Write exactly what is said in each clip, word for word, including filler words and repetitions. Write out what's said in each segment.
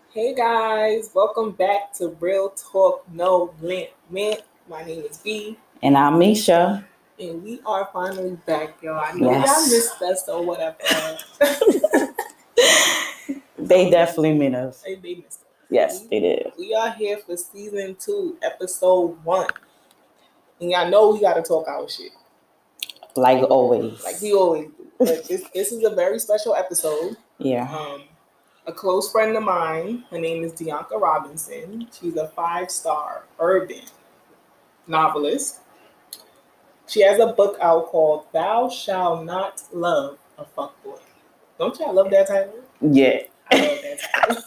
Hey guys, welcome back to Real Talk No Lint Mint. My name is B, And I'm Misha. and we are finally back, y'all. I know y'all Yes. missed us or whatever. They definitely mean us. They, they missed us. Yes, We, they did. we are here for season two, episode one, and y'all know we got to talk our shit Like always. like we always do. But this this is a very special episode. Yeah. Um, a close friend of mine, her name is Deonka Robinson. She's a five star urban novelist. She has a book out called Thou Shall Not Love a Fuckboy. Don't y'all love that title? Yeah. I love that title.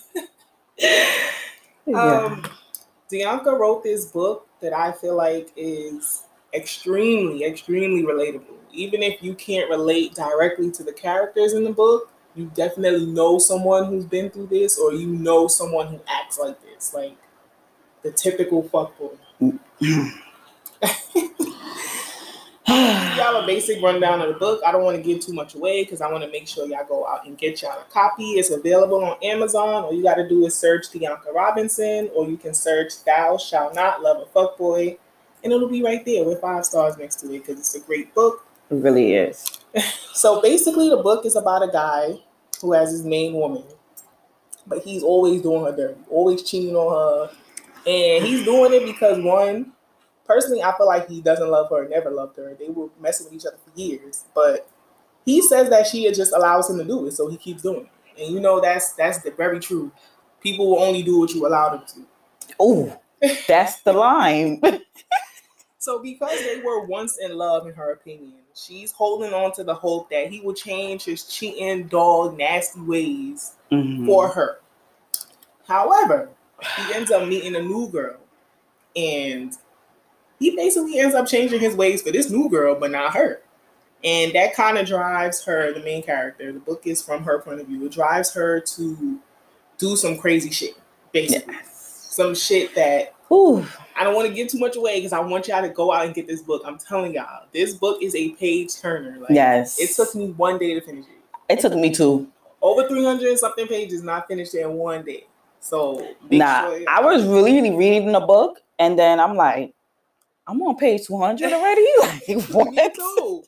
Yeah. um, Deonka wrote this book that I feel like is extremely, extremely relatable. Even if you can't relate directly to the characters in the book, you definitely know someone who's been through this, or you know someone who acts like this, like the typical fuckboy. I'm gonna give y'all a basic rundown of the book. I don't want to give too much away because I want to make sure y'all go out and get y'all a copy. It's available on Amazon. All you got to do is search Deonka Robinson, or you can search "Thou Shall Not Love a Fuckboy," and it'll be right there with five stars next to it because it's a great book. It really is. So basically, the book is about a guy who has his main woman, but he's always doing her dirty, always cheating on her, and he's doing it because one, personally, I feel like he doesn't love her, never loved her. They were messing with each other for years, but he says that she just allows him to do it, so he keeps doing it. And you know that's that's the very true. People will only do what you allow them to. Oh, that's the line. So because they were once in love, in her opinion, she's holding on to the hope that he will change his cheating, dog, nasty ways Mhm. for her. However, he ends up meeting a new girl, and he basically ends up changing his ways for this new girl, but not her. And that kind of drives her, the main character, the book is from her point of view, it drives her to do some crazy shit, basically. Yes. Some shit that Ooh. I don't want to give too much away because I want y'all to go out and get this book. I'm telling y'all, this book is a page turner. Like, Yes. it took me one day to finish it. It took me two. Over three hundred and something pages, not finished it in one day. So, make Nah, sure I was really reading the book, and then I'm like, I'm on page two hundred already? Like, what? Me too.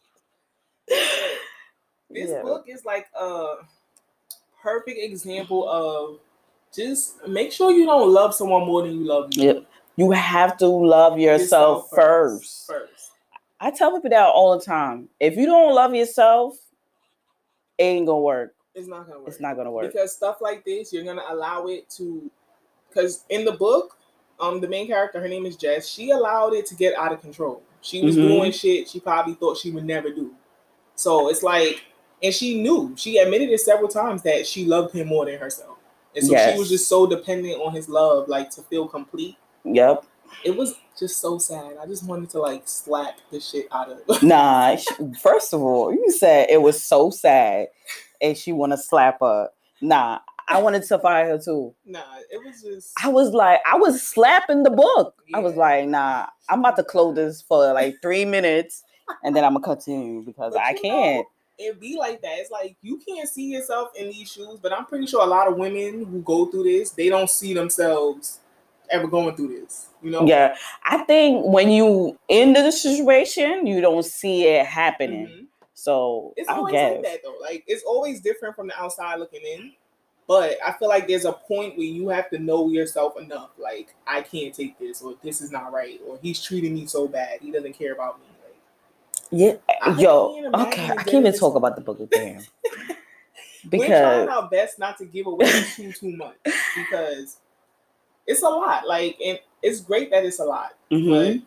This Yeah. book is like a perfect example of just make sure you don't love someone more than you love you. Yep. You have to love yourself, Yourself first. first. First. I tell people that all the time. If you don't love yourself, it ain't gonna work. It's not gonna work. It's not gonna work. Because stuff like this, you're gonna allow it to. Because in the book, um, the main character, her name is Jess. She allowed it to get out of control. She was Mhm. doing shit she probably thought she would never do. So it's like, and she knew. She admitted it several times that she loved him more than herself, and so Yes. she was just so dependent on his love, like to feel complete. Yep. It was just so sad. I just wanted to like slap the shit out of it. Nah. she- First of all, you said it was so sad, and she want to slap her. Nah. I wanted to fire her too. Nah, it was just. I was like, I was slapping the book. I was Yeah. like, nah, I'm about to close this for like three minutes, and then I'm gonna continue because But I you can't. know, it be like that. It's like you can't see yourself in these shoes, but I'm pretty sure a lot of women who go through this, they don't see themselves ever going through this. You know? Yeah, I think when you in the situation, you don't see it happening. Mhm. So It's I always guess. like that though. Like it's always different from the outside looking in. But I feel like there's a point where you have to know yourself enough. Like I can't take this, or this is not right, or he's treating me so bad. He doesn't care about me. Like, Yeah, I yo, can't imagine okay, I doing can't even this. talk about the book again We're trying because our best not to give away too too much because it's a lot. Like, and it's great that it's a lot, Mhm.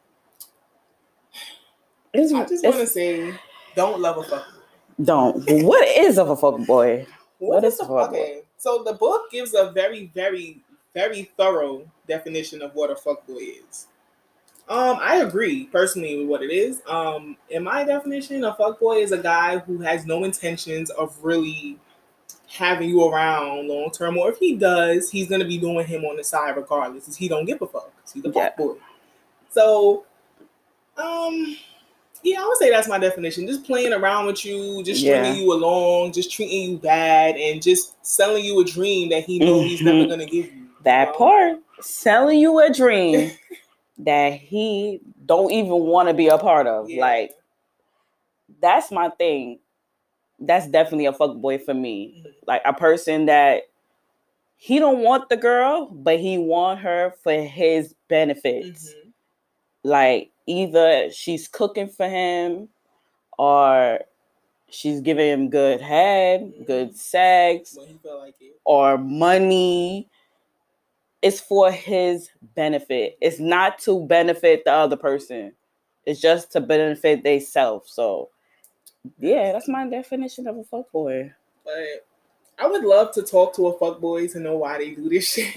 It's, but I just want to it's say, don't love a fuck boy. don't. What is of a fuck boy? What What is is the a fuck boy? okay? So the book gives a very, very, very thorough definition of what a fuckboy is. Um, I agree personally with what it is. Um, in my definition, a fuckboy is a guy who has no intentions of really having you around long term, or if he does, he's gonna be doing him on the side regardless. He don't give a fuck. He's a Yeah. fuckboy. So, um, Yeah, I would say that's my definition. Just playing around with you, just Yeah. stringing you along, just treating you bad, and just selling you a dream that he know he's never Mhm. gonna give you. That you know? part, selling you a dream that he don't even want to be a part of. Yeah. Like, that's my thing. That's definitely a fuckboy for me. Mhm. Like a person that he don't want the girl, but he want her for his benefits. Mhm. Like either she's cooking for him or she's giving him good head, Mhm. good sex, When he felt like it. or money. It's for his benefit. It's not to benefit the other person. It's just to benefit themselves. So, yeah, that's my definition of a fuckboy. But I would love to talk to a fuckboy to know why they do this shit.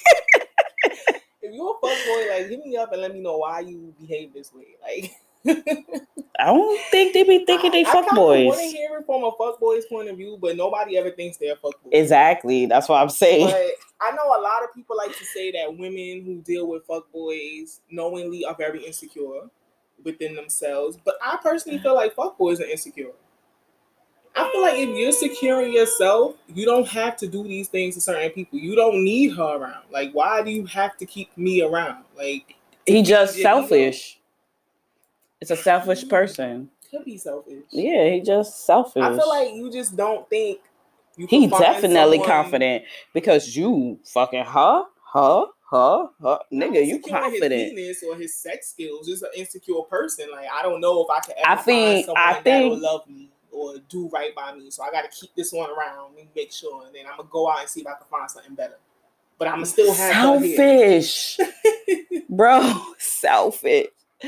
If you're a fuckboy, like hit me up and let me know why you behave this way. Like, I don't think they be thinking they I, I kind of fuckboys. want to hear it from a fuckboy's point of view, but nobody ever thinks they're fuckboys. Exactly, that's what I'm saying. But I know a lot of people like to say that women who deal with fuckboys knowingly are very insecure within themselves. But I personally feel like fuckboys are insecure. I feel like if you're secure in yourself, you don't have to do these things to certain people. You don't need her around. Like, why do you have to keep me around? Like, he just selfish. It's a selfish person. Could be selfish. Yeah, he just selfish. I feel like you just don't think you can he find definitely someone... confident because you fucking her, her, her, her. Not nigga, you insecure confident. In his penis or his sex skills, just an insecure person. Like, I don't know if I can ever I think, find someone I that think, will love me or do right by me. So I got to keep this one around and make sure, and then I'm gonna go out and see if I can find something better. But I'm gonna still have selfish, bro. Selfish.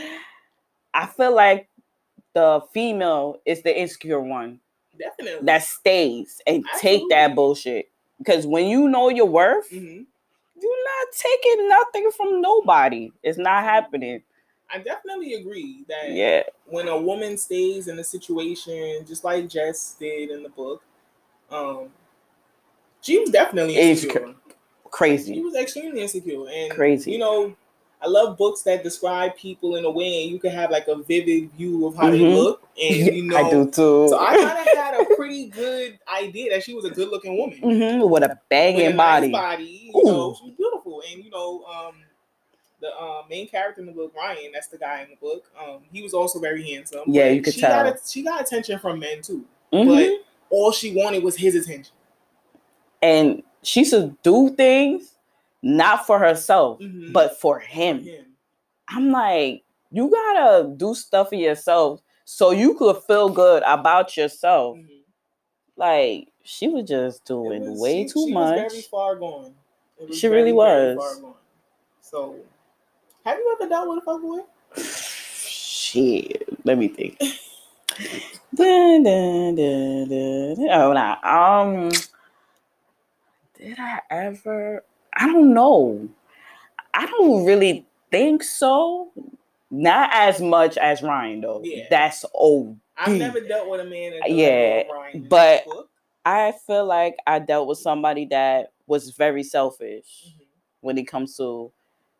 I feel like the female is the insecure one. Definitely. That stays and Absolutely. Take that bullshit. Because when you know your worth, mm-hmm. you're not taking nothing from nobody. It's not happening. I definitely agree that yeah. when a woman stays in a situation, just like Jess did in the book, um, she was definitely insecure. It's crazy. She was extremely insecure. And, crazy. You know, I love books that describe people in a way and you can have like a vivid view of how mm-hmm. they look. And, you know, I do too. So I kind of had a pretty good idea that she was a good looking woman. Mm-hmm. With a banging With a body. Nice body. You Ooh. know, she was beautiful. And, you know, um, the uh, main character in the book, Ryan, that's the guy in the book. Um, he was also very handsome. Yeah, you could she tell. Got a, she got attention from men too, mm-hmm. but all she wanted was his attention. And she should do things not for herself, mm-hmm. but for him. for him. I'm like, you gotta do stuff for yourself so you could feel good about yourself. Mm-hmm. Like she was just doing was, way she, too she much. She was very far gone. She very, really was. Very far gone. So. Have you ever dealt with a fuckboy? Shit, let me think. dun, dun, dun, dun, dun. Oh, nah. Um, did I ever? I don't know. I don't really think so. Not as much as Ryan though. Yeah. That's old. I've never dealt with a man that yeah, Ryan but I feel like I dealt with somebody that was very selfish mm-hmm. when it comes to.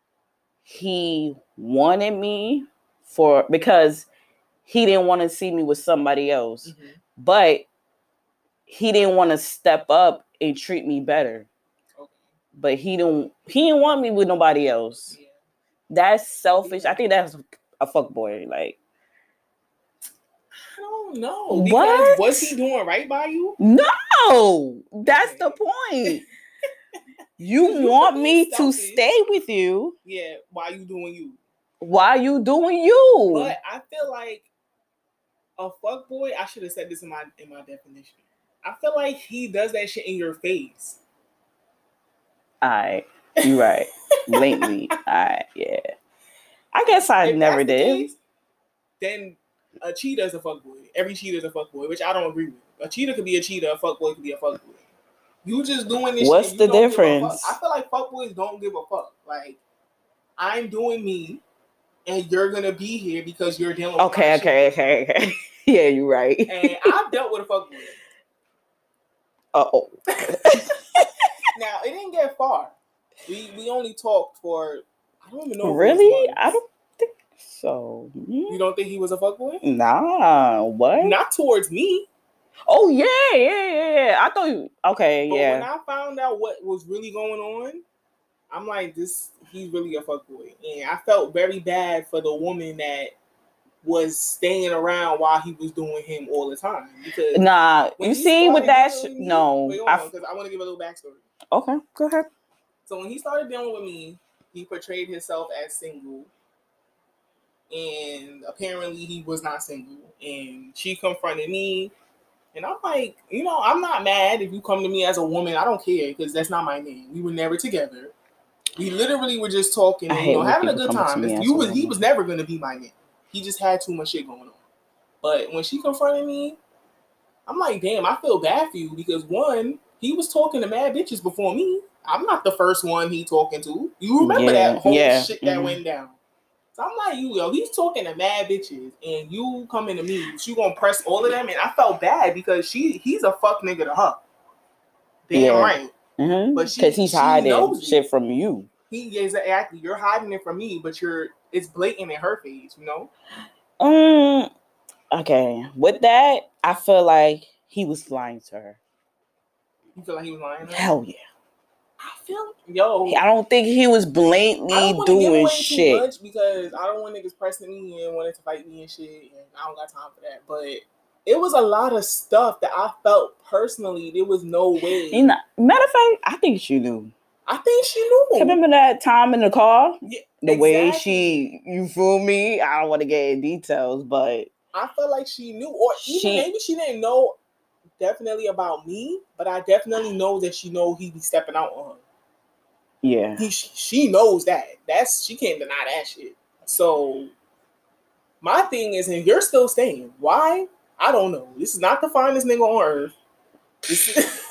He wanted me for because he didn't want to see me with somebody else, mm-hmm. but he didn't want to step up and treat me better. Okay. But he didn't. He didn't want me with nobody else. Yeah. That's selfish. Yeah. I think that's a fuckboy. Like I don't know. What was he doing right by you? No, that's okay. the point. You, you want me selfish. to stay with you. Yeah, why you doing you? Why you doing you? But I feel like a fuckboy, I should have said this in my in my definition. I feel like he does that shit in your face. Alright. You right. Lately. Alright, yeah. I guess I if never did. The case, then a cheater is a fuckboy. Every cheater is a fuckboy, which I don't agree with. A cheater could be a cheater, a fuckboy could be a fuckboy. You just doing this What's shit. What's the difference? I feel like fuckboys don't give a fuck. Like, I'm doing me, and you're gonna be here because you're dealing with Okay, okay, shit. okay, okay. Yeah, you're right. And I've dealt with a fuckboy. Uh-oh. Now, it didn't get far. We we only talked for, I don't even know. Really? I don't think. So you don't think he was a fuckboy? Nah, what? Not towards me. Oh yeah, yeah, yeah, yeah. I thought you okay, but yeah. But when I found out what was really going on, I'm like, this he's really a fuckboy. And I felt very bad for the woman that was staying around while he was doing him all the time. Because nah, you see with that sh- me, no. wait, hold on, because I want to give a little backstory. Okay, go ahead. So when he started dealing with me, he portrayed himself as single. And apparently he was not single. And she confronted me. And I'm like, you know, I'm not mad if you come to me as a woman. I don't care because that's not my name. We were never together. We literally were just talking and, you know, having a good time. You was, he was never going to be my name. He just had too much shit going on. But when she confronted me, I'm like, damn, I feel bad for you because, one, he was talking to mad bitches before me. I'm not the first one he talking to. You remember yeah, that whole yeah. shit that mm-hmm. went down. So I'm like, you, yo, he's talking to mad bitches, and you coming to me, you gonna press all of them, and I felt bad because she, he's a fuck nigga to her. Damn yeah. right. Mm-hmm. But because he's she hiding shit from you. He is exactly. You're hiding it from me, but you're it's blatant in her face, you know. Um. Okay. With that, I feel like he was lying to her. You feel like he was lying to her? Hell yeah. I feel yo. I don't think he was blatantly I don't doing give away shit. Too much because I don't want niggas pressing me and wanting to fight me and shit, and I don't got time for that. But it was a lot of stuff that I felt personally. There was no way. You know, matter of fact, I think she knew. I think she knew. Remember that time in the car? Yeah, the exactly. way she, you feel me? I don't want to get in details, but I felt like she knew, or even she, maybe she didn't know. Definitely about me, but I definitely know that she know he be stepping out on her. Yeah, he she knows that. That's she can't deny that shit. So my thing is, and you're still staying. Why? I don't know. This is not the finest nigga on earth. This is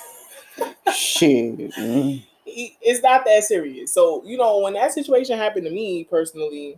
shit. It's not that serious. So you know, when that situation happened to me personally,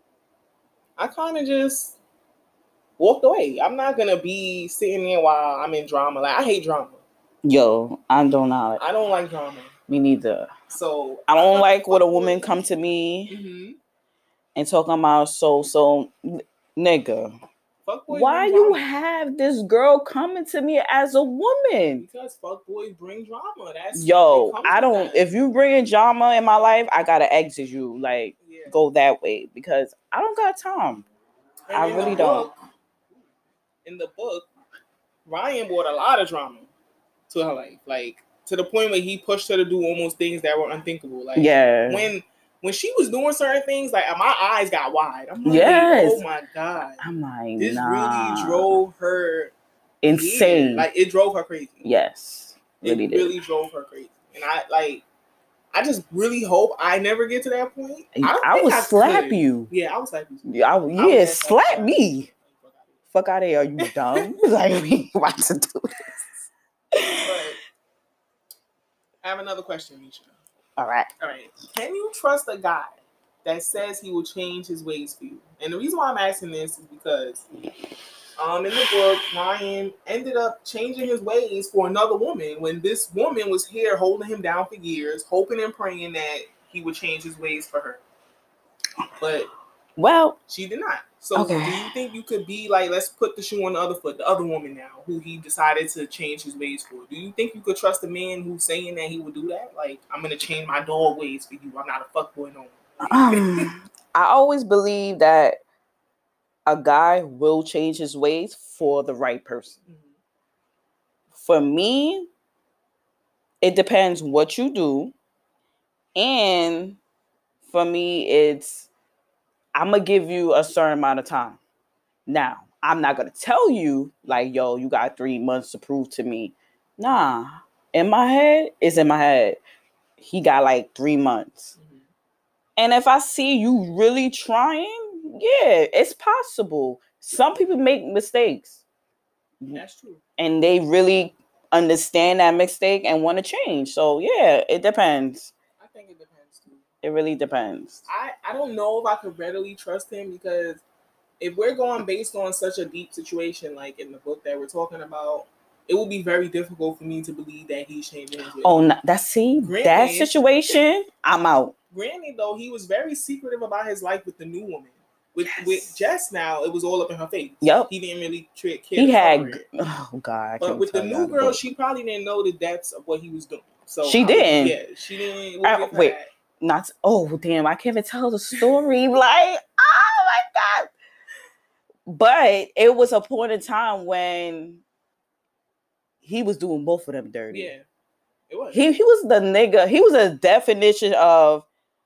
I kind of just walked away. I'm not gonna be sitting there while I'm in drama. Like I hate drama. Yo, I don't know. I don't like drama. Me neither. So I don't I like when a woman come to me mm-hmm. and talking about so so nigga. Why you have this girl coming to me as a woman? Because fuckboys bring drama. That's yo. I don't. That. If you bring drama in my life, I gotta exit you. Like yeah. go that way because I don't got time. And I really don't. Book, in the book, Ryan brought a lot of drama to her life, like to the point where he pushed her to do almost things that were unthinkable. Like yeah, when. When she was doing certain things, like my eyes got wide. I'm like, yes. oh my God. I'm like, this nah. really drove her insane. Weird. Like it drove her crazy. Yes. Really it did. really drove her crazy. And I like I just really hope I never get to that point. I, don't I think would I slap could. you. Yeah, I would slap you. Yeah, I, yeah I slap, slap me. Fuck out of here. Are you dumb? Like, we about to do this. But I have another question, Misha. All right. All right. Can you trust a guy that says he will change his ways for you? And the reason why I'm asking this is because um, in the book, Ryan ended up changing his ways for another woman when this woman was here holding him down for years, hoping and praying that he would change his ways for her. But well, she did not. So okay. do you think you could be like, let's put the shoe on the other foot, the other woman now, who he decided to change his ways for? Do you think you could trust a man who's saying that he would do that? Like, I'm going to change my dog ways for you. I'm not a fuckboy no more. um, I always believe that a guy will change his ways for the right person. Mm-hmm. For me, it depends what you do. And for me, it's I'm going to give you a certain amount of time. Now, I'm not going to tell you, like, yo, you got three months to prove to me. Nah. In my head, it's in my head. He got, like, three months. Mm-hmm. And if I see you really trying, yeah, it's possible. Some people make mistakes. That's true. And they really understand that mistake and want to change. So, yeah, it depends. I think it depends. It really depends. I, I don't know if I could readily trust him because if we're going based on such a deep situation, like in the book that we're talking about, it will be very difficult for me to believe that he's changing his ways. Oh, no, that's see, granted, that situation, I'm out. Granted, though, he was very secretive about his life with the new woman, With Yes. with Jess now, it was all up in her face. Yep. He didn't really care. He had. It. Oh God. I but can't with the tell new y'all girl, the she probably didn't know the depths of what he was doing. So she I didn't. Would, yeah, she didn't. We'll I, give her wait. that. Not. Oh damn! I can't even tell the story. Like, oh my God. But it was a point in time when he was doing both of them dirty. Yeah, it was. He he was the nigga. He was a definition of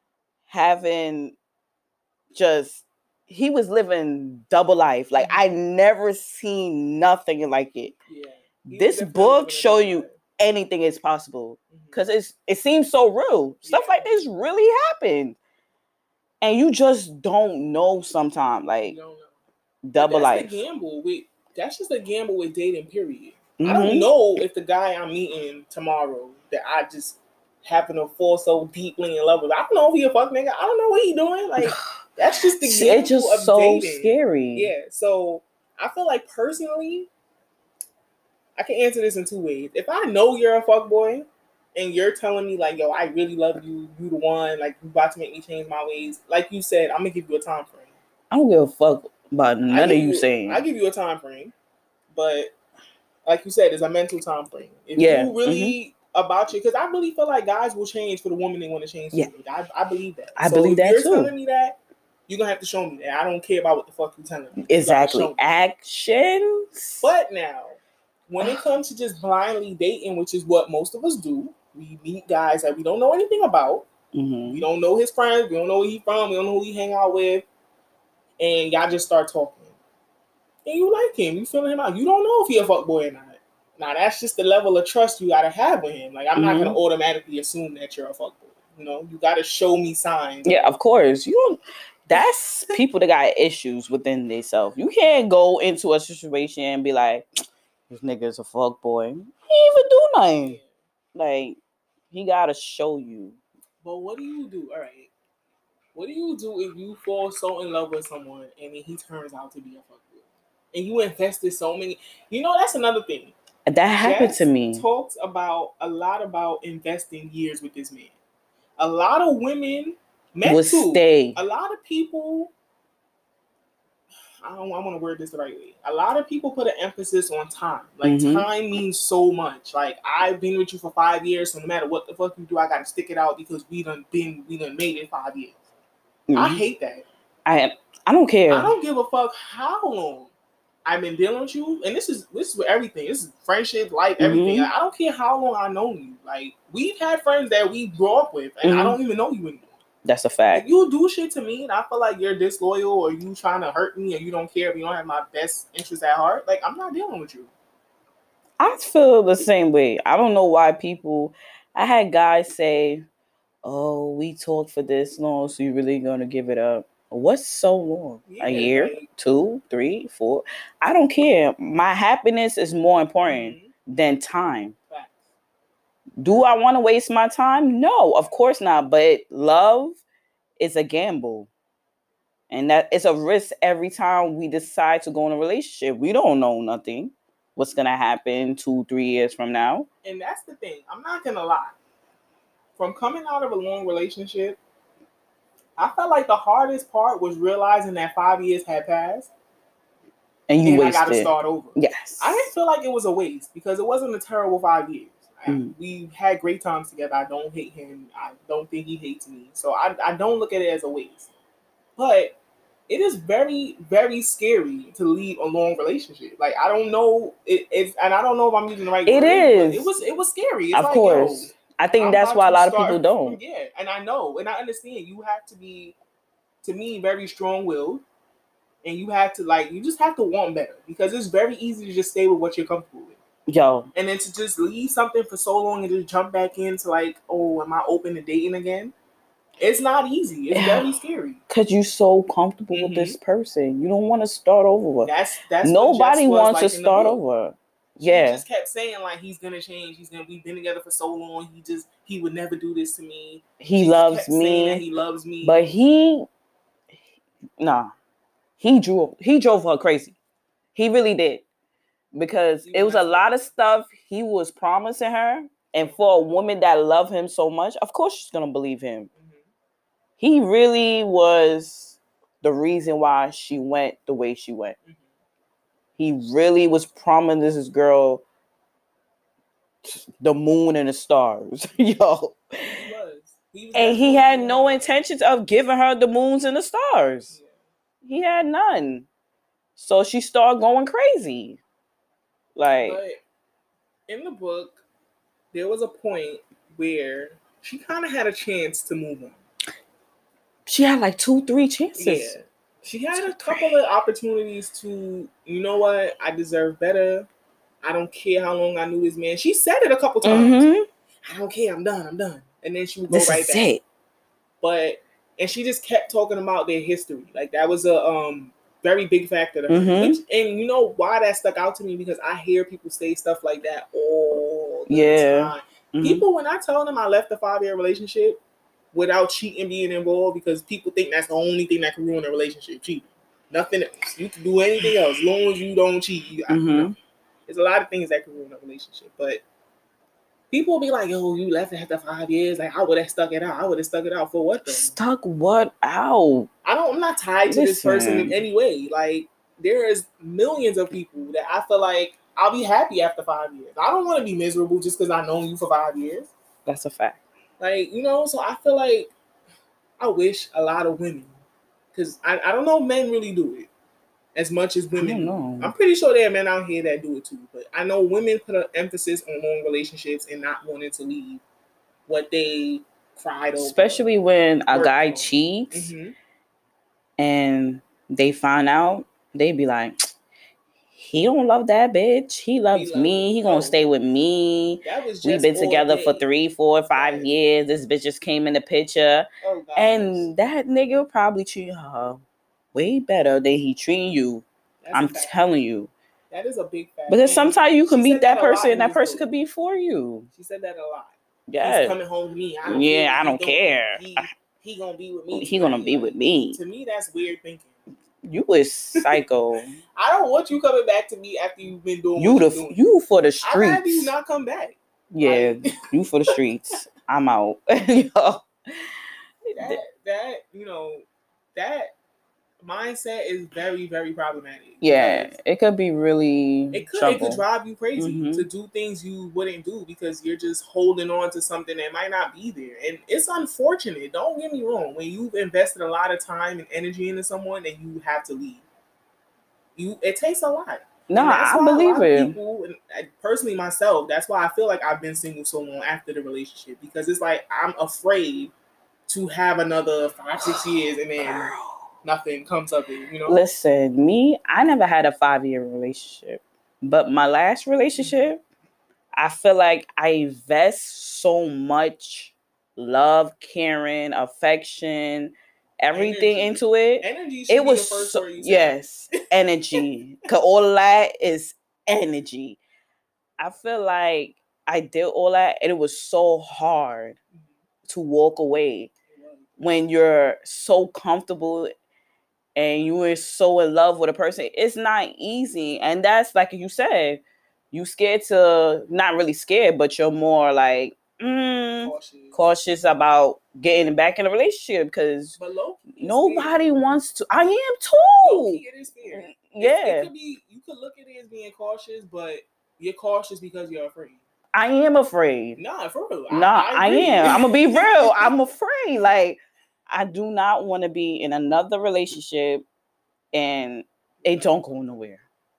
having just. He was living double life. Like mm-hmm. I never seen nothing like it. Yeah. This book show you life. Anything is possible because mm-hmm. it's it seems so real. Stuff yeah. like this really happened, and you just don't know sometimes. Like know. double that's life. The gamble with that's just a gamble with dating. Period. Mm-hmm. I don't know if the guy I'm meeting tomorrow that I just happen to fall so deeply in love with. I don't know if he a fuck nigga. I don't know what he doing. Like that's just the gamble it's just of so dating. Scary. Yeah. So I feel like personally, I can answer this in two ways. If I know you're a fuck boy and you're telling me like, yo, I really love you, you the one, like you about to make me change my ways, like you said, I'm gonna give you a time frame. I don't give a fuck about none of you, you saying. I give you a time frame, but like you said, it's a mental time frame. If yeah. you really mm-hmm. about you, because I really feel like guys will change for the woman they want to change. Yeah, for. I, I believe that. I so believe if that you're too. Telling me that, you're gonna have to show me that. I don't care about what the fuck you're telling me. Exactly, actions. But now, when it comes to just blindly dating, which is what most of us do, we meet guys that we don't know anything about. Mm-hmm. We don't know his friends. We don't know where he's from. We don't know who he hang out with, and y'all just start talking. And you like him, you feeling him out. You don't know if he a fuck boy or not. Now that's just the level of trust you gotta have with him. Like I'm mm-hmm. not gonna automatically assume that you're a fuck boy. You know, you gotta show me signs. Yeah, of course. You don't. That's people that got issues within themselves. You can't go into a situation and be like, "This nigga's a fuck boy." He ain't even do nothing. Yeah. Like he gotta show you. But what do you do? All right. What do you do if you fall so in love with someone and then he turns out to be a fuck boy? And you invested so many, you know, that's another thing. That happened Jess to me. Talks about a lot about investing years with this man. A lot of women men will too. Stay. A lot of people, I don't I want to word this the right way. A lot of people put an emphasis on time. Like mm-hmm. time means so much. Like I've been with you for five years, so no matter what the fuck you do, I gotta stick it out because we done been we done made it five years. Mm-hmm. I hate that. I I don't care. I don't give a fuck how long I've been dealing with you, and this is this is with everything. This is friendship, life, everything. Mm-hmm. I don't care how long I've known you. Like we've had friends that we grew up with, and mm-hmm. I don't even know you anymore. That's a fact. If you do shit to me, and I feel like you're disloyal, or you trying to hurt me, or you don't care, if you don't have my best interests at heart, like I'm not dealing with you. I feel the same way. I don't know why people. I had guys say, "Oh, we talked for this long, so you really gonna give it up?" What's so long? Yeah, a year, like, two, three, four. I don't care. My happiness is more important mm-hmm. than time. Facts. Do I want to waste my time? No, of course not. But love is a gamble. And that it's a risk every time we decide to go in a relationship. We don't know nothing. What's going to happen two, three years from now. And that's the thing. I'm not going to lie. From coming out of a long relationship, I felt like the hardest part was realizing that five years had passed. And you and wasted. I got to start over. Yes. I didn't feel like it was a waste because it wasn't a terrible five years. Mm. I, we had great times together. I don't hate him. I don't think he hates me. So I, I don't look at it as a waste. But it is very, very scary to leave a long relationship. Like, I don't know. It, it's, and I don't know if I'm using the right it word. Is. It was, it was scary. It's of like, course. Yo, I think I'm that's why a lot of start, people don't. Yeah, and I know, and I understand. You have to be, to me, very strong-willed, and you have to like, you just have to want better because it's very easy to just stay with what you're comfortable with. Yo, and then to just leave something for so long and just jump back into like, oh, am I open to dating again? It's not easy. It's yeah. very scary because you're so comfortable mm-hmm. with this person. You don't want to start over. That's that's nobody wants like to start over. She yeah, just kept saying like he's gonna change. He's gonna. We've been together for so long. He just he would never do this to me. He she loves me. That he loves me. But he, nah, he drew. He drove her crazy. He really did because it was a lot of stuff he was promising her, and for a woman that loved him so much, of course she's gonna believe him. Mm-hmm. He really was the reason why she went the way she went. Mm-hmm. He really was promising this girl the moon and the stars. Yo. He was. He was and he had no intentions of giving her the moons and the stars. Yeah. He had none. So she started going crazy. Like, but in the book, there was a point where she kind of had a chance to move on. She had like two, three chances. Yeah. She had a couple of opportunities to, you know what, I deserve better. I don't care how long I knew this man. She said it a couple times. Mm-hmm. I don't care. I'm done. I'm done. And then she would go this right is back. It. But, and she just kept talking about their history. Like, that was a um very big factor to her. Mm-hmm. Which, and you know why that stuck out to me? Because I hear people say stuff like that all the yeah. time. Mm-hmm. People, when I tell them I left a five-year relationship without cheating being involved, because people think that's the only thing that can ruin a relationship, cheating. Nothing else. You can do anything else as long as you don't cheat. You, mm-hmm. I, you know, there's a lot of things that can ruin a relationship, but people be like, "Yo, you left after five years. Like, I would have stuck it out. I would have stuck it out for what? Though? Stuck what out? I don't. I'm not tied to Listen. this person in any way. Like, there is millions of people that I feel like I'll be happy after five years. I don't want to be miserable just because I've known you for five years. That's a fact. Like, you know, so I feel like I wish a lot of women, because I, I don't know if men really do it as much as women. I don't know. I'm pretty sure there are men out here that do it too, but I know women put an emphasis on long relationships and not wanting to leave what they cried over. Especially when a guy on. cheats mm-hmm. and they find out, they be like, he don't love that bitch. He loves he me. Loves he gonna oh. stay with me. We've been together day. for three, four, five right. years. This bitch just came in the picture. Oh, and that nigga probably treat her way better than he treat you. That's I'm telling you. That is a big fact. Because sometimes you can meet that, that person and that person could be for you. She said that a lot. Yeah. He's coming home to me. I don't yeah, care. I don't he care. He, he gonna be with me. He gonna be with me. To me, that's weird thinking. You was psycho. I don't want you coming back to me after you've been doing you what the you're doing. You for the streets. I'd rather you not come back. Yeah, like, you for the streets. I'm out. Yo. That that you know that mindset is very very problematic. Yeah, it could be really. It could trouble. it could drive you crazy mm-hmm. to do things you wouldn't do because you're just holding on to something that might not be there, and it's unfortunate. Don't get me wrong. When you've invested a lot of time and energy into someone, and you have to leave, you it takes a lot. No, I believe it. People, and personally myself, that's why I feel like I've been single so long after the relationship, because it's like I'm afraid to have another five six years and then. Girl. Nothing comes of it, you know? Listen, me, I never had a five-year relationship. But my last relationship, I feel like I invest so much love, caring, affection, everything energy. into it. Energy it was be the first so, word you yes, energy. Because all of that is energy. I feel like I did all that, and it was so hard to walk away when you're so comfortable and you are so in love with a person. It's not easy. And that's like you said, you scared to, not really scared, but you're more like mm, cautious. cautious about getting back in a relationship because nobody scared. wants to. I am too. Low-key, it is scary. Yeah. It, it could be, you could look at it as being cautious, but you're cautious because you're afraid. I am afraid. Nah, for real. Nah, I, I, I am. I'm going to be real. I'm afraid. Like, I do not want to be in another relationship and it don't go nowhere.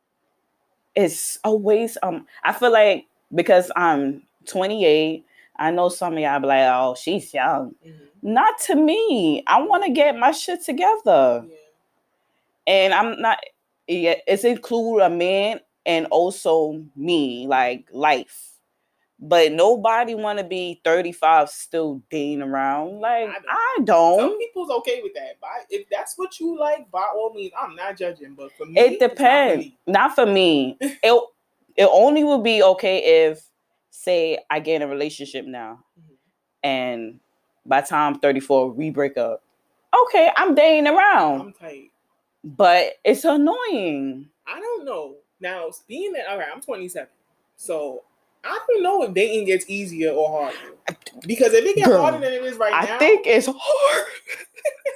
It's a waste. Um, I feel like because I'm twenty-eight, I know some of y'all be like, oh, she's young. Mm-hmm. Not to me. I want to get my shit together. Yeah. And I'm not, yeah, it's include a man and also me, like life. But nobody want to be thirty-five still dating around. Like, I don't. I don't. Some people's okay with that. But if that's what you like, by all means, I'm not judging. But for me, it depends. Not for me. Not for me. it, it only would be okay if, say, I get in a relationship now. Mm-hmm. And by the time I'm thirty-four, we break up. Okay, I'm dating around. I'm tight. But it's annoying. I don't know. Now, being that, all right, I'm twenty-seven. So... I don't know if dating gets easier or harder. Because if it gets Girl, harder than it is right I now... I think it's hard.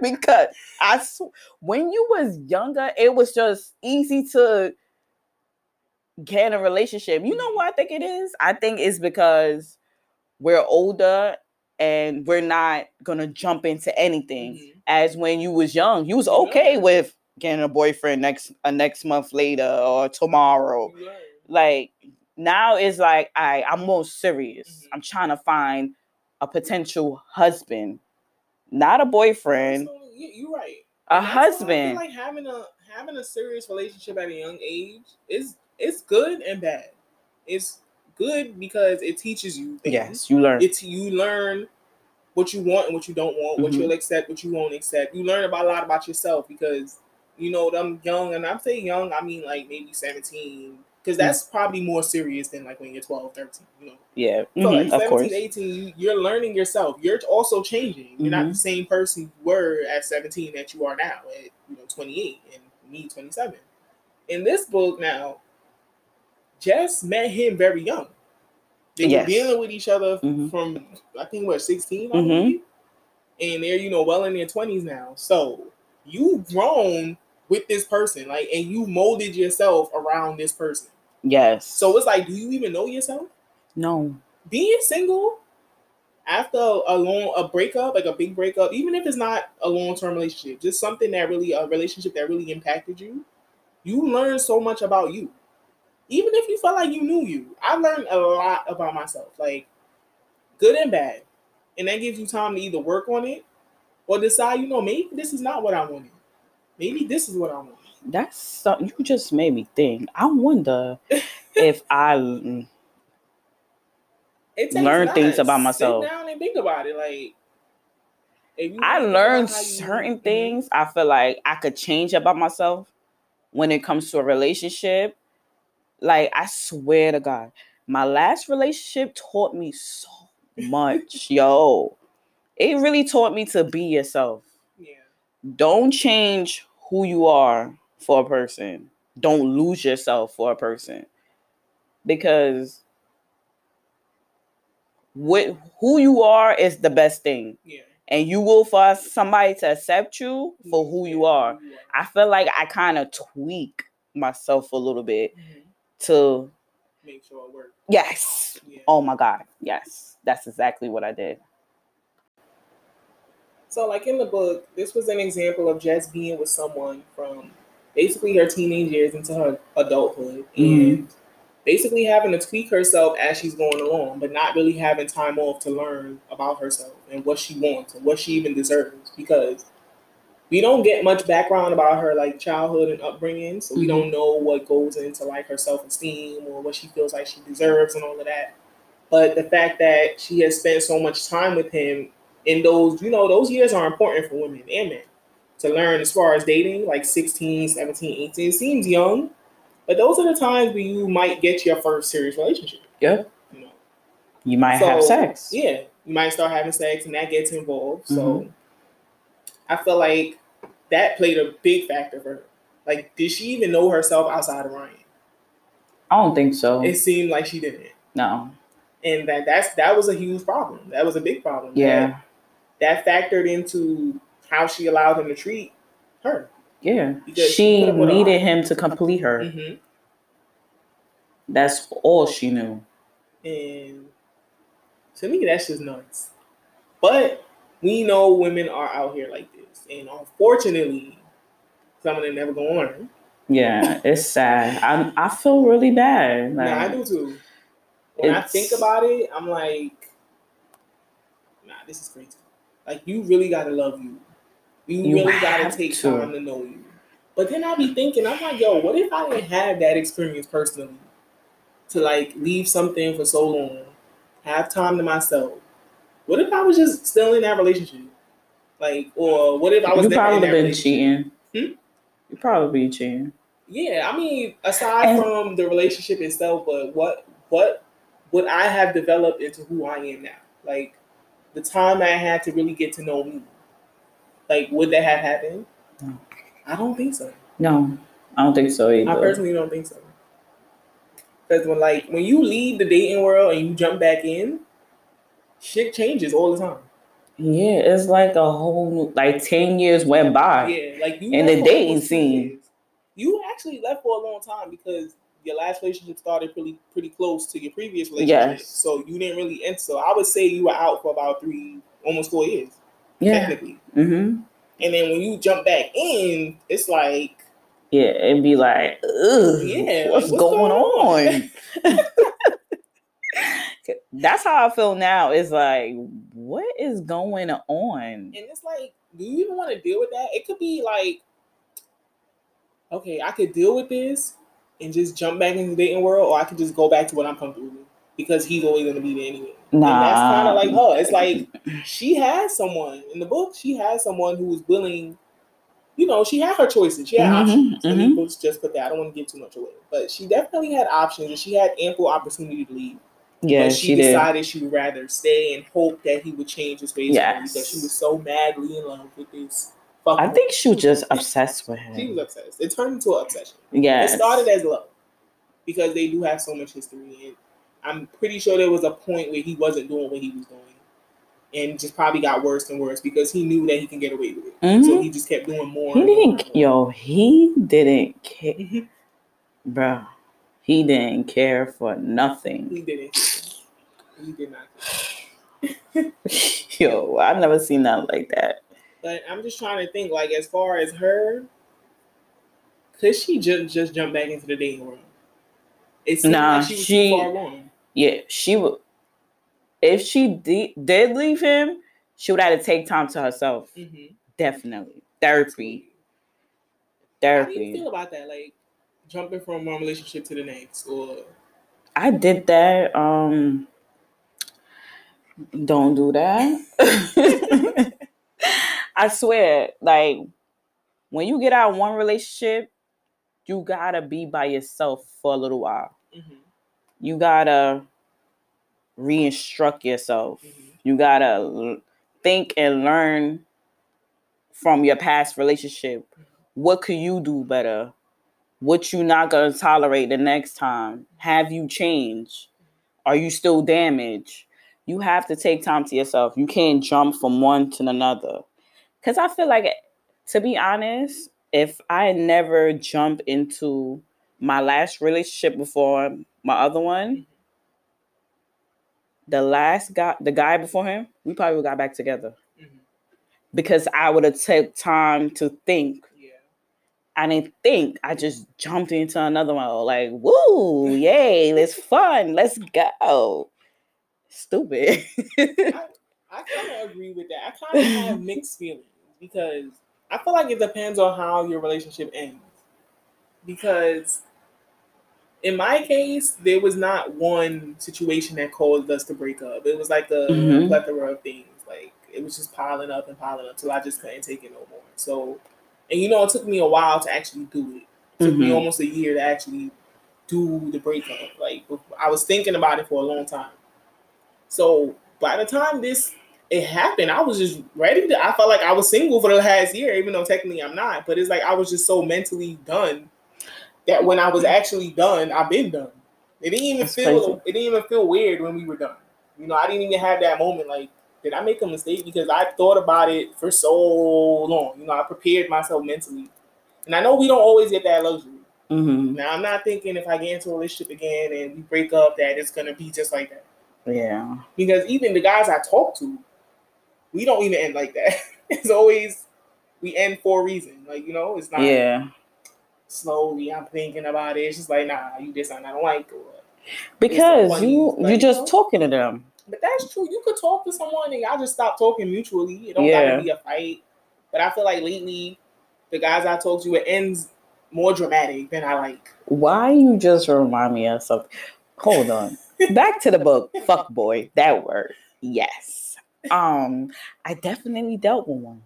because I sw- when you was younger, it was just easy to get in a relationship. You know what I think it is? I think it's because we're older and we're not gonna jump into anything. Mm-hmm. As when you was young, you was okay yeah. with getting a boyfriend next a next month later or tomorrow. Yeah. Like now it's like I I'm more serious. Mm-hmm. I'm trying to find a potential husband, not a boyfriend. So, you're right. A and husband. I feel like having a having a serious relationship at a young age is it's good and bad. It's good because it teaches you things. Yes, you learn. It's you learn what you want and what you don't want, mm-hmm. what you'll accept, what you won't accept. You learn about a lot about yourself because you know them young, and I'm saying young, I mean like maybe seventeen, because that's mm-hmm. probably more serious than like when you're twelve, thirteen, you know. Yeah. So mm-hmm, like seventeen, eighteen, you, you're learning yourself. You're also changing. You're mm-hmm. not the same person you were at seventeen that you are now at you know twenty-eight and me twenty-seven. In this book now, Jess met him very young. They yes. were dealing with each other mm-hmm. from, I think, what, sixteen, I mm-hmm. believe? And they're, you know, well in their twenties now. So you've grown with this person, like, and you molded yourself around this person. Yes. So it's like, do you even know yourself? No. Being single after a long, a breakup, like a big breakup, even if it's not a long-term relationship, just something that really, a relationship that really impacted you, you learn so much about you. Even if you felt like you knew you, I learned a lot about myself, like good and bad. And that gives you time to either work on it or decide, you know, maybe this is not what I wanted. Maybe this is what I want. That's something you just made me think. I wonder if I learn things about myself. Sit down and think about it. Like, if you I learned certain you, things mm-hmm. I feel like I could change about myself when it comes to a relationship. Like, I swear to God, my last relationship taught me so much, yo. It really taught me to be yourself. Yeah. Don't change who you are for a person. Don't lose yourself for a person. Because what, who you are is the best thing. Yeah. And you will find somebody to accept you for who you are. Who you are. I feel like I kind of tweak myself a little bit. Mm-hmm. To make sure it works. Yes. Yeah. Oh my God. Yes. That's exactly what I did. So like in the book, this was an example of Jess being with someone from basically her teenage years into her adulthood mm-hmm. and basically having to tweak herself as she's going along, but not really having time off to learn about herself and what she wants and what she even deserves, because we don't get much background about her like childhood and upbringing, so mm-hmm. we don't know what goes into like her self-esteem or what she feels like she deserves and all of that. But the fact that she has spent so much time with him in those, you know, those years are important for women and men to learn as far as dating, like sixteen, seventeen, eighteen. It seems young, but those are the times where you might get your first serious relationship. Yeah. You know, you might so, have sex. Yeah, you might start having sex and that gets involved. Mm-hmm. So I feel like that played a big factor for her. Like, did she even know herself outside of Ryan? I don't think so. It seemed like she didn't. No. And that that's that was a huge problem. That was a big problem. Yeah. That, that factored into how she allowed him to treat her. Yeah. Because she needed him to complete her. Mm-hmm. That's all she knew. And to me, that's just nuts. But we know women are out here like this. And unfortunately, some of them never go on. Yeah, it's sad. I I feel really bad. Like, nah, I do too. When I think about it, I'm like, nah, this is crazy. Like, you really gotta love you. You, you really gotta take to. time to know you. But then I'll be thinking, I'm like, yo, what if I didn't have that experience personally? To like leave something for so long, have time to myself. What if I was just still in that relationship? Like, or what if I was? You probably been cheating. Hmm? You probably be cheating. Yeah, I mean, aside and, from the relationship itself, but what what would I have developed into who I am now? Like, the time I had to really get to know me. Like, would that have happened? No. I don't think so. No, I don't think so either. I personally don't think so. Because when like when you leave the dating world and you jump back in, shit changes all the time. Yeah, it's like a whole new, like ten years went by. Yeah, like you in left the for dating almost two scene. years. You actually left for a long time because your last relationship started pretty pretty close to your previous relationship. Yes. So you didn't really enter. So I would say you were out for about three, almost four years. Yeah. Technically. Mm-hmm. And then when you jump back in, it's like, yeah, it'd be like, ugh, yeah, what's, like, what's going, going on? That's how I feel now. It's like, what is going on? And it's like, do you even want to deal with that? It could be like, okay, I could deal with this and just jump back into the dating world, or I could just go back to what I'm comfortable with because he's always going to be there anyway. Nah. And that's kind of like her. It's like she has someone in the book. She has someone who is willing. You know, she had her choices. She had Mhm, options. Let me mhm. books just put that. I don't want to give too much away, but she definitely had options, and she had ample opportunity to leave. Yeah, but she, she decided did. she would rather stay and hope that he would change his ways for her Yes. because she was so madly in love with this. I think she was just obsessed with him. She was obsessed. It turned into an obsession. Yes. It started as love because they do have so much history, and I'm pretty sure there was a point where he wasn't doing what he was doing, and just probably got worse and worse because he knew that he can get away with it. Mhm. So he just kept doing more. He and didn't. more and more. Yo, he didn't care, Mhm. bro. He didn't care for nothing. He didn't. He did not care. Yo, I've never seen nothing like that. But I'm just trying to think, like, as far as her, could she just just jump back into the dating world? It seemed Nah, like she was she- too far along. Yeah, she would. If she de- did leave him, she would have to take time to herself. Mm-hmm. Definitely, therapy, How do you therapy. feel about that? Like jumping from one relationship to the next, or I did that. Um, don't do that. I swear, like when you get out of one relationship, you gotta be by yourself for a little while. mm-hmm. You gotta re-instruct yourself. Mm-hmm. You gotta l- think and learn from your past relationship. Mm-hmm. What could you do better? What you not gonna tolerate the next time? Have you changed? Are you still damaged? You have to take time to yourself. You can't jump from one to another. Because I feel like, to be honest, if I never jump into my last relationship before my other one, Mm-hmm. the last guy, the guy before him, we probably would got back together. Mm-hmm. Because I would have took time to think. Yeah. I didn't think. I just jumped into another one. Like, woo, yay, it's fun. Let's go. Stupid. I, I kind of agree with that. I kind of have mixed feelings because I feel like it depends on how your relationship ends. Because in my case, there was not one situation that caused us to break up. It was like a Mhm. plethora of things. Like it was just piling up and piling up till I just couldn't take it no more. So, and you know, it took me a while to actually do it. It took me Mhm. almost a year to actually do the breakup. Like I was thinking about it for a long time. So by the time this it happened, I was just ready to. I felt like I was single for the last year, even though technically I'm not. But it's like I was just so mentally done that when I was actually done, I've been done. It didn't even That's feel. crazy. It didn't even feel weird when we were done. You know, I didn't even have that moment like, did I make a mistake? Because I thought about it for so long. You know, I prepared myself mentally, and I know we don't always get that luxury. Mm-hmm. Now I'm not thinking if I get into a relationship again and we break up that it's gonna be just like that. Yeah. Because even the guys I talk to, we don't even end like that. It's always we end for a reason. Like, you know, it's not Yeah. slowly I'm thinking about it. It's just like, nah, you did something I don't like. Or Because funny, you like, you just you know? talking to them. But that's true. You could talk to someone and y'all just stop talking mutually. It don't Yeah. gotta be a fight. But I feel like lately, the guys I talk to, it ends more dramatic than I like. Why you just remind me of something? Hold on. Back to the book. Fuck boy. That word. Yes. Um, I definitely dealt with one.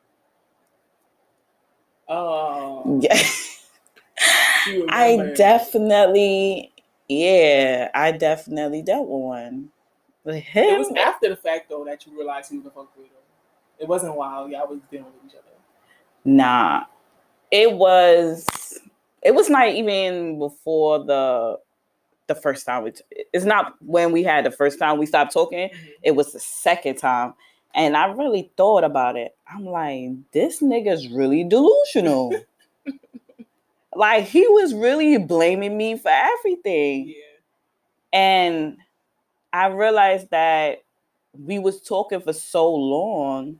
Oh, Yeah. you I remember. definitely, yeah, I definitely dealt with one. With him, It was after the fact though that you realized he was a fuckboy. It wasn't while y'all was dealing with each other. nah. It was. It was not even before the the first time. We t- it's not when we had the first time we stopped talking. Mm-hmm. It was the second time, And I really thought about it. I'm like, this nigga's really delusional. Like, he was really blaming me for everything. Yeah. And I realized that we was talking for so long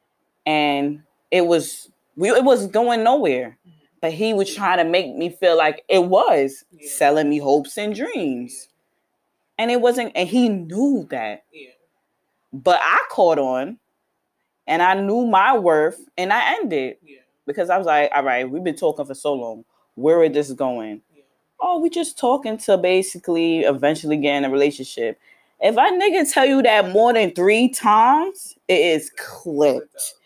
and it was we it was going nowhere. Mm-hmm. But he was trying to make me feel like it was yeah. selling me hopes and dreams. Yeah. And it wasn't, and he knew that. Yeah. But I caught on and I knew my worth and I ended. Yeah. Because I was like, all right, we've been talking for so long. Where is this going? Yeah. Oh, we just talking to basically eventually get in a relationship. If a nigga tell you that more than three times, it is clipped.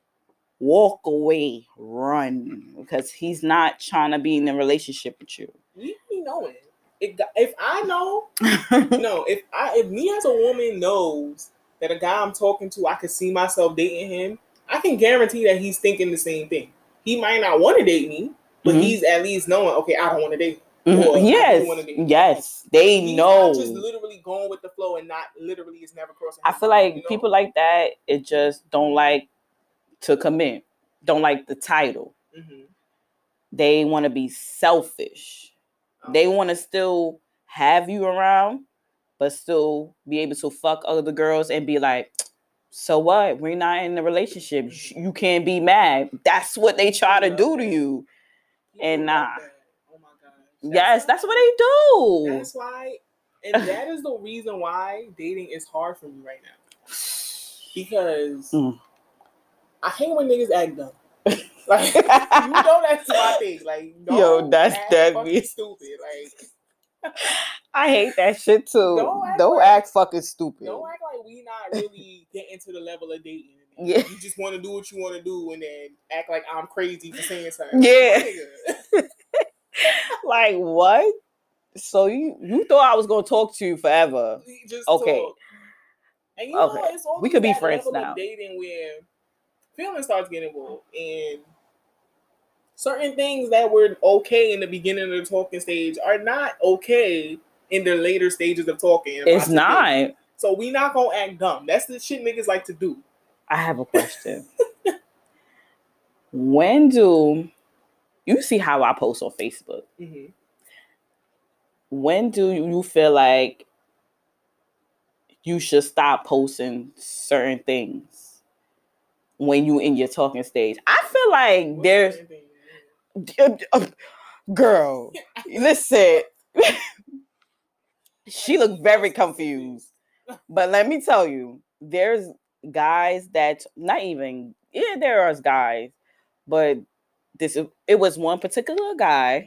Walk away, run, because he's not trying to be in a relationship with you. We know it. If, if I know, no, if I if me as a woman knows that a guy I'm talking to, I could see myself dating him, I can guarantee that he's thinking the same thing. He might not want to date me, but mm-hmm. he's at least knowing, okay, I don't want to date him. Mm-hmm. Yes, yes, they he's know. Not just literally going with the flow and not literally is never crossing. I feel like you know? people like that, it just don't like to commit, don't like the title. Mm-hmm. They want to be selfish. Okay. They want to still have you around, but still be able to fuck other girls and be like, so what? We're not in a relationship. Mm-hmm. You can't be mad. That's what they try to do to you. People and nah. Like oh my God. That's yes, that's what they do. That's why, and that is the reason why dating is hard for me right now. Because mm. I hate when niggas act dumb. Like, you know that's my thing. Like, no, yo, that's that fucking stupid. Like, I hate that shit too. Don't act, don't like, act fucking stupid. Don't act like we not really getting to the level of dating. Yeah. You just want to do what you want to do and then act like I'm crazy for saying something. Yeah. Like, what? So you you thought I was gonna talk to you forever? Just okay. Talk. And you okay. know, it's we could be friends level now. Of dating where feelings starts getting involved and certain things that were okay in the beginning of the talking stage are not okay in the later stages of talking. It's not. Date. So we not gonna act dumb. That's the shit niggas like to do. I have a question. When do you see how I post on Facebook? Mm-hmm. When do you feel like you should stop posting certain things when you in your talking stage? I feel like What's there's uh, girl, listen. She looked very confused. But let me tell you, there's guys that not even yeah, there are guys, but this it was one particular guy.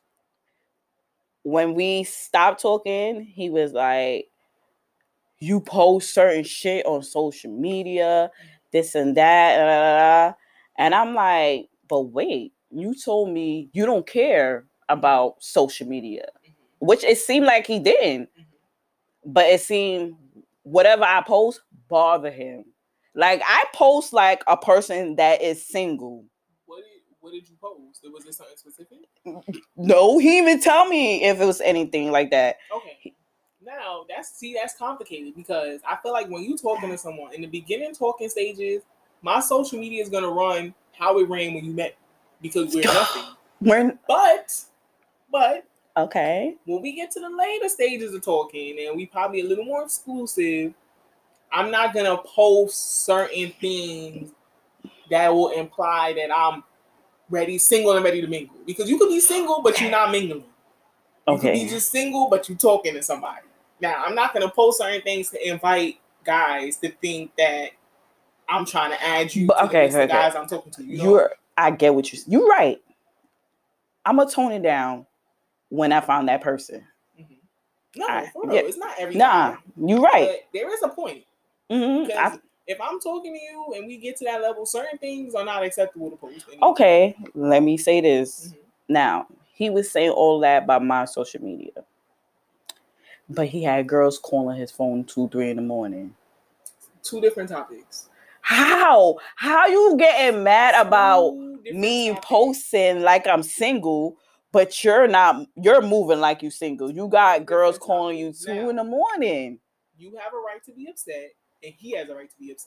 When we stopped talking, he was like, you post certain shit on social media, this and that. Blah, blah, blah. And I'm like, but wait, you told me you don't care about social media, which it seemed like he didn't. But it seemed whatever I post bother him. Like, I post like a person that is single. What did, what did you post? Was it something specific? No, he didn't even tell me if it was anything like that. Okay. Now, that's see, that's complicated because I feel like when you talking to someone in the beginning talking stages, my social media is gonna run how it ran when you met because we're nothing. We're but but okay. When we get to the later stages of talking and we probably a little more exclusive, I'm not gonna post certain things that will imply that I'm ready, single and ready to mingle. Because you could be single, but you're not mingling. You okay. could be just single, but you're talking to somebody. Now, I'm not going to post certain things to invite guys to think that I'm trying to add you but, to okay, the list okay. of guys I'm talking to. You know? You're, I get what you're You're right. I'm going to tone it down when I find that person. Mm-hmm. No, I, for real. Yeah. It's not every Nah, time. you're right. But there is a point. Mm-hmm. Because if I'm talking to you and we get to that level, certain things are not acceptable to post. Anymore. Okay, let me say this. Mm-hmm. Now, he was saying all that about my social media. But he had girls calling his phone two, three in the morning. Two different topics. How? How you getting mad about me topics. Posting like I'm single, but you're not, you're moving like you single. You got two girls calling topics. You two now, in the morning. You have a right to be upset, and he has a right to be upset.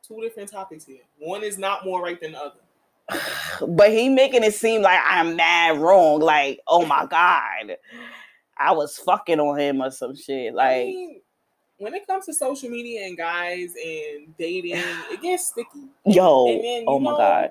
two different topics here. One is not more right than the other. But he making it seem like I'm mad wrong. Like, oh my God, I was fucking on him or some shit. Like, I mean, when it comes to social media and guys and dating, it gets sticky. Yo, and then, you oh my know, God.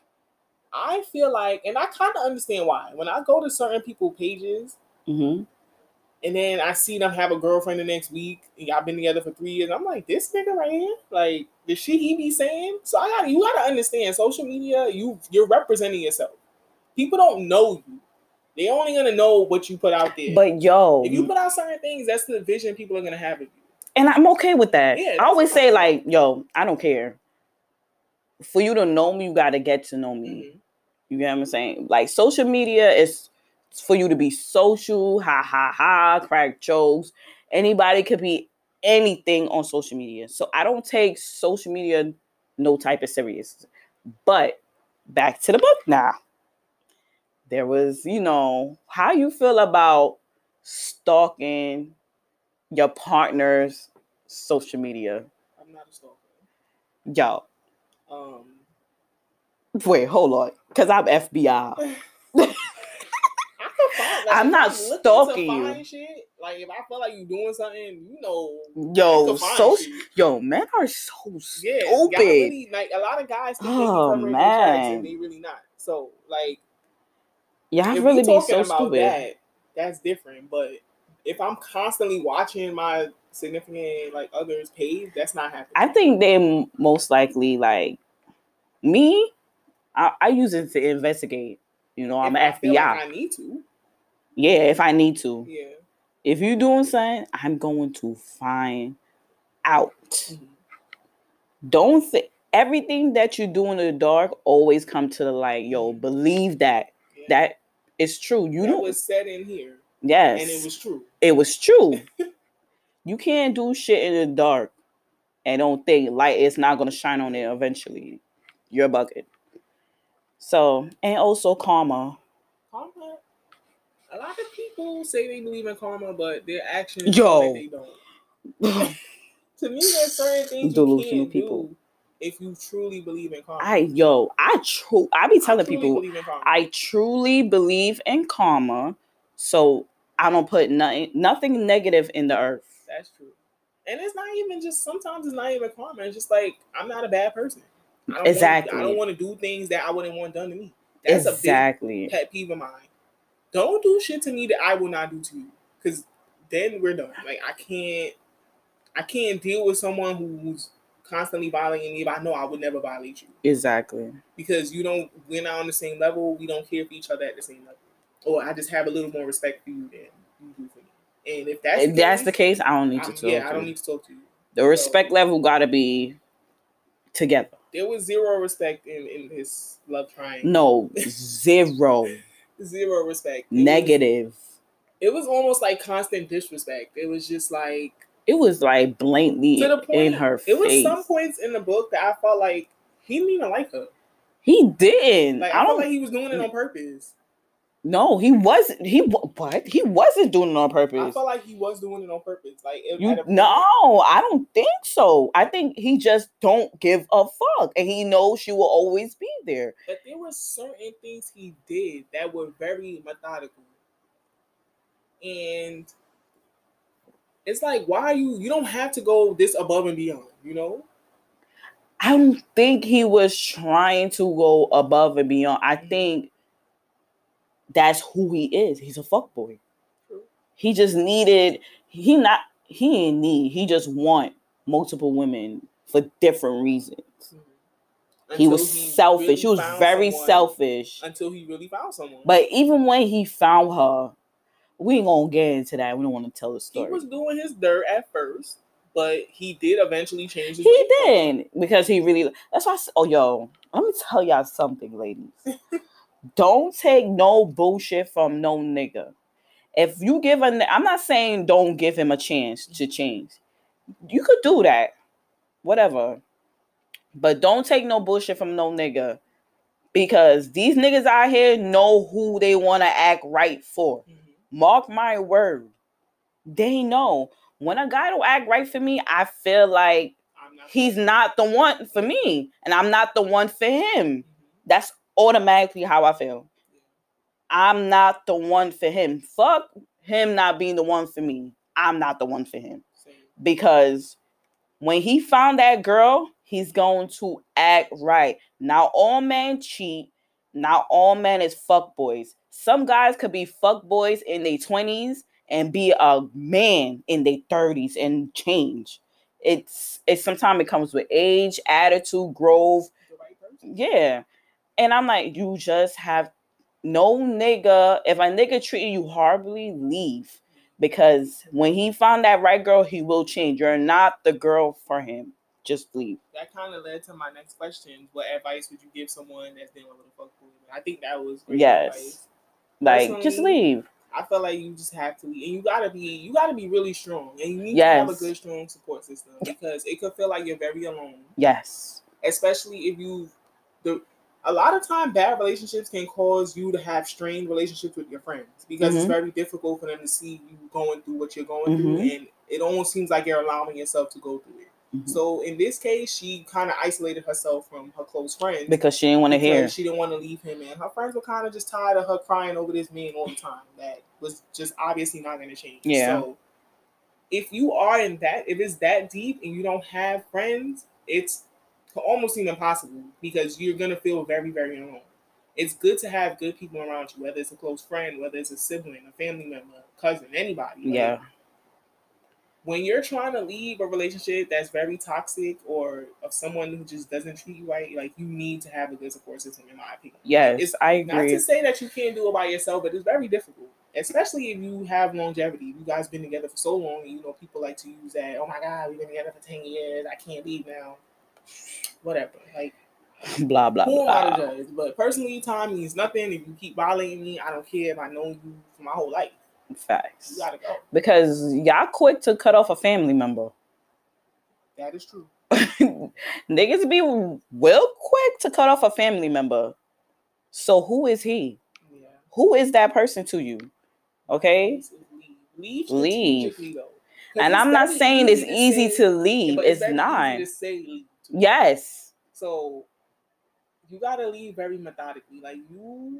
I feel like, and I kind of understand why. When I go to certain people pages, mm-hmm. and then I see them have a girlfriend the next week, and y'all been together for three years, I'm like, this nigga right here, like, the shit he be saying. So I got you gotta understand, social media, you you're representing yourself. People don't know you. They only gonna know what you put out there. But yo, if you put out certain things, that's the vision people are gonna have of you. And I'm okay with that. Yeah, I always say, like, yo, I don't care. For you to know me, you gotta get to know me. Mm-hmm. You get what I'm saying? Like, social media is for you to be social, ha ha ha, crack jokes. Anybody could be anything on social media. So I don't take social media no type of serious. But back to the book now. There was, you know, how you feel about stalking your partner's social media. I'm not a stalker. Yo. Um. Wait, hold on. Because I'm F B I. I can find, like, I'm not I'm stalking you. Shit, like, if I feel like you're doing something, you know. Yo, so shit. Yo, men are so yeah, stupid. Really, like, a lot of guys think oh, they be covering their tracks and they really not. So, like, yeah, if really we talking so about stupid. that, that's different. But if I'm constantly watching my significant, like, others' page, that's not happening. I think they most likely, like, me, I, I use it to investigate. You know, I'm if an I F B I. Feel like I need to. Yeah, if I need to. Yeah. If you're doing something, I'm going to find out. Mm-hmm. Don't think everything that you do in the dark always come to the light. Yo, mm-hmm. Believe that. Yeah. That is true. You that don't was said in here. Yes. And it was true. It was true. You can't do shit in the dark and don't think light is not gonna shine on it eventually. You're bugging. So, and also karma. Karma. A lot of people say they believe in karma, but their actions Yo. show that they don't. To me, there's certain things you can't people. do if you truly believe in karma. I yo, I true. I be telling I people, I truly believe in karma, so I don't put nothing, nothing negative in the earth. That's true, and it's not even just. Sometimes it's not even karma. It's just like I'm not a bad person. I don't exactly. Want, I don't want to do things that I wouldn't want done to me. That's exactly. a big pet peeve of mine. Don't do shit to me that I will not do to you, because then we're done. Like I can't. I can't deal with someone who's constantly violating me, but I know I would never violate you. Exactly. Because you don't, we're not on the same level. We don't care for each other at the same level. Or I just have a little more respect for you than you do for me. And if that's, if the, that's case, the case, I don't need I'm, to talk yeah, to I don't you. need to talk to you. The so, respect level got to be together. There was zero respect in, in his love triangle. No, zero. Zero respect. It Negative. Was, it was almost like constant disrespect. It was just like, it was like blatantly to the point, in her face. It was some points in the book that I felt like he didn't even like her. He didn't. Like, I, I felt like he was doing it on purpose. No, he wasn't. He what? He wasn't doing it on purpose. I felt like he was doing it on purpose. Like you, no, I don't think so. I think he just don't give a fuck, and he knows she will always be there. But there were certain things he did that were very methodical, and it's like, why are you? You don't have to go this above and beyond, you know? I don't think he was trying to go above and beyond. I think that's who he is. He's a fuckboy. True. He just needed. He not. He didn't need. He just want multiple women for different reasons. Mm-hmm. He was he selfish. Really he was very selfish until he really found someone. But even when he found her, we ain't gonna get into that. We don't want to tell the story. He was doing his dirt at first, but he did eventually change his He did because he really. That's why. I, oh, yo, let me tell y'all something, ladies. Don't take no bullshit from no nigga. If you give a, I'm not saying don't give him a chance to change. You could do that, whatever. But don't take no bullshit from no nigga, because these niggas out here know who they want to act right for. Mm-hmm. Mark my word. They know when a guy don't act right for me, I feel like I'm not he's not the one for me, and I'm not the one for him. Mm-hmm. That's automatically how I feel. Yeah. I'm not the one for him. Fuck him not being the one for me. I'm not the one for him. Same. Because when he found that girl, he's going to act right. Now all men cheat. Not all men is fuck boys. Some guys could be fuck boys in their twenties and be a man in their thirties and change. It's it's sometimes it comes with age, attitude, growth. The right person. Yeah. And I'm like, you just have no nigga. If a nigga treating you horribly, leave. Because when he found that right girl, he will change. You're not the girl for him. Just leave. That kind of led to my next question. What advice would you give someone that's dealing with a fuckboy? I think that was great yes. advice. Like, personally, just leave. I feel like you just have to leave. And you gotta be you gotta be really strong. And you need yes. to have a good, strong support system. Because it could feel like you're very alone. Yes. Especially if you the a lot of time bad relationships can cause you to have strained relationships with your friends. Because mm-hmm. it's very difficult for them to see you going through what you're going mm-hmm. through. And it almost seems like you're allowing yourself to go through it. Mm-hmm. So in this case, she kind of isolated herself from her close friends because she didn't want to hear. She didn't want to leave him, and her friends were kind of just tired of her crying over this man all the time. That was just obviously not going to change. Yeah. So if you are in that, if it's that deep, and you don't have friends, it's almost seem impossible because you're going to feel very, very alone. It's good to have good people around you, whether it's a close friend, whether it's a sibling, a family member, a cousin, anybody. Yeah. Like, when you're trying to leave a relationship that's very toxic or of someone who just doesn't treat you right, like you need to have a good support system, in my opinion. Yes, it's I agree. Not to say that you can't do it by yourself, but it's very difficult, especially if you have longevity. You guys been together for so long, and you know people like to use that. Oh my God, we've been together for ten years. I can't leave now. Whatever, like blah blah who am blah. I to judge? But personally, time means nothing. If you keep violating me, I don't care if I know you for my whole life. Facts. You gotta go. Because y'all quick to cut off a family member. That is true. Niggas be real quick to cut off a family member. So who is he? Yeah. Who is that person to you? Okay? Leave. Leave. Leave. Though. And I'm not saying it's easy to leave. It's not. To say leave too. Yes. So you gotta leave very methodically. Like you,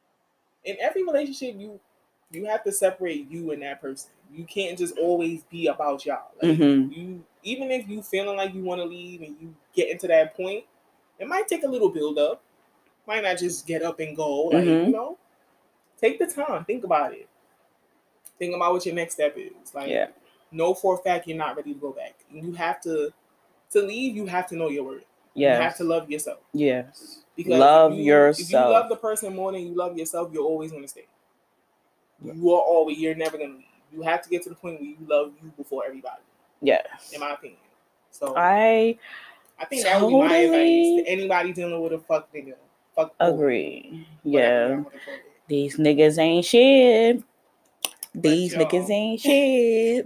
in every relationship, you you have to separate you and that person. You can't just always be about y'all. Like mm-hmm. you, even if you feeling like you want to leave and you get into that point, it might take a little build up. Might not just get up and go. Like mm-hmm. you know, take the time. Think about it. Think about what your next step is. Like, yeah. know for a fact you're not ready to go back. And you have to, to leave. You have to know your worth. Yes. You have to love yourself. Yes. Because love if you, yourself. If you love the person more than you love yourself, you're always going to stay. You are always, you're never going to leave. You have to get to the point where you love you before everybody. Yes. In my opinion. So I I think that would be my advice to anybody dealing with a fuck nigga. Fuck agree. Yeah. These niggas ain't shit. These but, niggas ain't shit.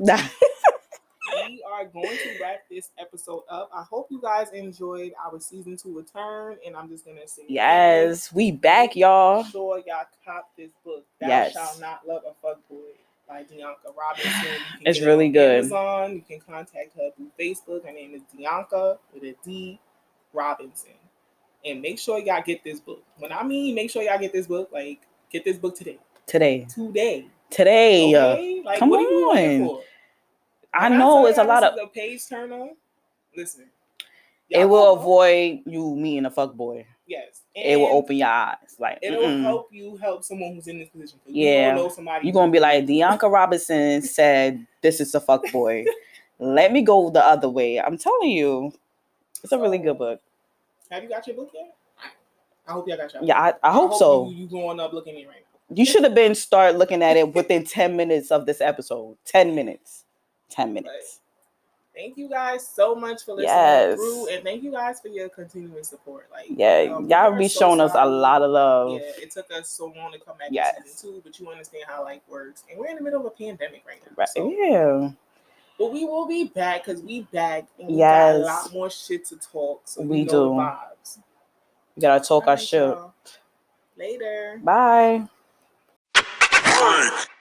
We are going to wrap this episode up. I hope you guys enjoyed our season two return, and I'm just gonna say yes, we back, y'all. Make sure y'all cop this book. Thou yes. Shalt Not Love a Fuckboy by Dianca Robinson. It's really good. Amazon. You can contact her through Facebook. Her name is Dianca with a D Robinson. And make sure y'all get this book. When I mean make sure y'all get this book, like get this book today. Today. Today. Today. Okay? Like, come what are you on. for? I know it's a lot of a page turner. Listen, it will avoid you meeting a fuck boy. Yes, and it will open your eyes. Like it'll mm-mm. help you help someone who's in this position. Yeah, you know somebody. You're gonna be like Dianca Robinson said, "This is a fuck boy." Let me go the other way. I'm telling you, it's so, a really good book. Have you got your book yet? I hope y'all got your. Yeah, book. I, I, hope I hope so. You, you going up looking at it right now? You should have been start looking at it within ten minutes of this episode. Ten minutes. Ten minutes. But thank you guys so much for listening yes. through, and thank you guys for your continuing support. Like, yeah, um, y'all be so showing sorry. us a lot of love. Yeah, it took us so long to come back yes. to season two, but you understand how life works, and we're in the middle of a pandemic right now. Right. So. Yeah. But we will be back because we back and we yes. got a lot more shit to talk. So we, we know do. The vibes. We gotta talk All our right, shit. y'all. Later. Bye.